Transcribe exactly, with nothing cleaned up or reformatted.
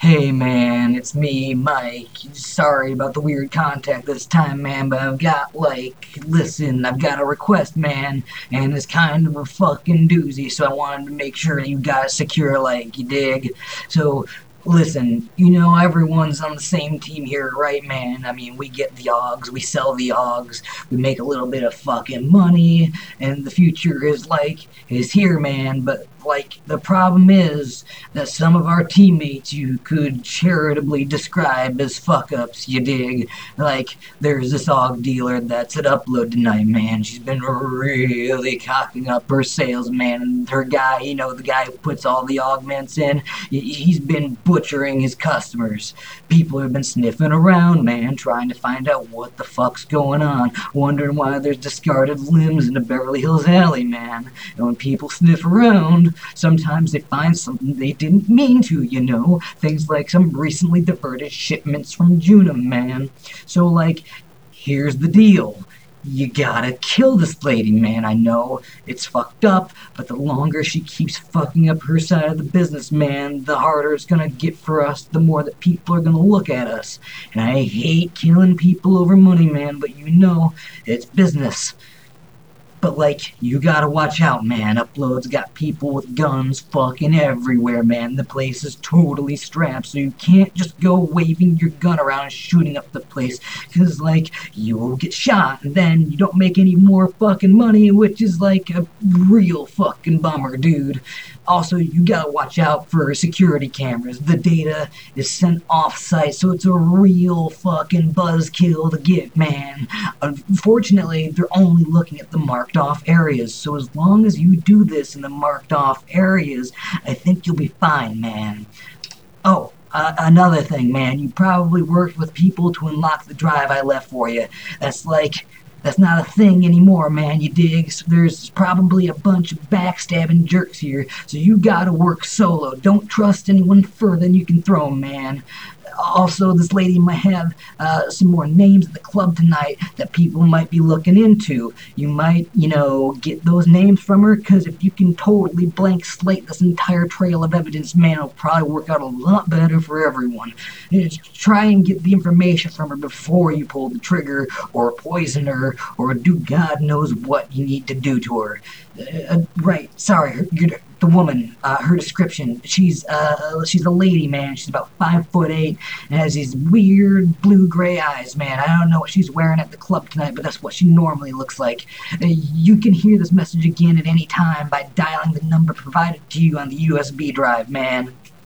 Hey man, it's me, Mike. Sorry about the weird contact this time, man, but I've got, like, listen, I've got a request, man, and it's kind of a fucking doozy, so I wanted to make sure you got it secure, like, you dig? So, listen, you know everyone's on the same team here, right, man? I mean, we get the O Gs, we sell the O Gs, we make a little bit of fucking money, and the future is, like, is here, man, but, like, the problem is that some of our teammates you could charitably describe as fuck-ups, you dig? Like, there's this O G dealer that's at Upload tonight, man. She's been really cocking up her sales, man, and her guy, you know, the guy who puts all the augments in, he's been butchering his customers. People have been sniffing around, man, trying to find out what the fuck's going on, wondering why there's discarded limbs in the Beverly Hills alley, man. And when people sniff around, sometimes they find something they didn't mean to, you know? Things like some recently diverted shipments from Junum, man. So, like, here's the deal. You gotta kill this lady, man. I know it's fucked up, but the longer she keeps fucking up her side of the business, man, the harder it's gonna get for us, the more that people are gonna look at us. And I hate killing people over money, man, but you know, it's business. But, like, you gotta watch out, man. Upload's got people with guns fucking everywhere, man. The place is totally strapped, so you can't just go waving your gun around and shooting up the place. Cause, like, you'll get shot, and then you don't make any more fucking money, which is, like, a real fucking bummer, dude. Also, you gotta watch out for security cameras. The data is sent off-site, so it's a real fucking buzzkill to get, man. Unfortunately, they're only looking at the marked off areas, so as long as you do this in the marked off areas, I think you'll be fine, man. Oh, uh, another thing, man, you probably worked with people to unlock the drive I left for you. That's like, that's not a thing anymore, man, you dig? So there's probably a bunch of backstabbing jerks here, so you gotta work solo. Don't trust anyone further than you can throw 'em, man. Also, this lady might have uh, some more names at the club tonight that people might be looking into. You might, you know, get those names from her, because if you can totally blank slate this entire trail of evidence, man, it'll probably work out a lot better for everyone. Just try and get the information from her before you pull the trigger, or poison her, or do God knows what you need to do to her. Uh, right, sorry, her, the woman, uh, her description, she's uh, she's a lady, man. She's about five foot eight and has these weird blue-gray eyes, man. I don't know what she's wearing at the club tonight, but that's what she normally looks like. Uh, you can hear this message again at any time by dialing the number provided to you on the U S B drive, man.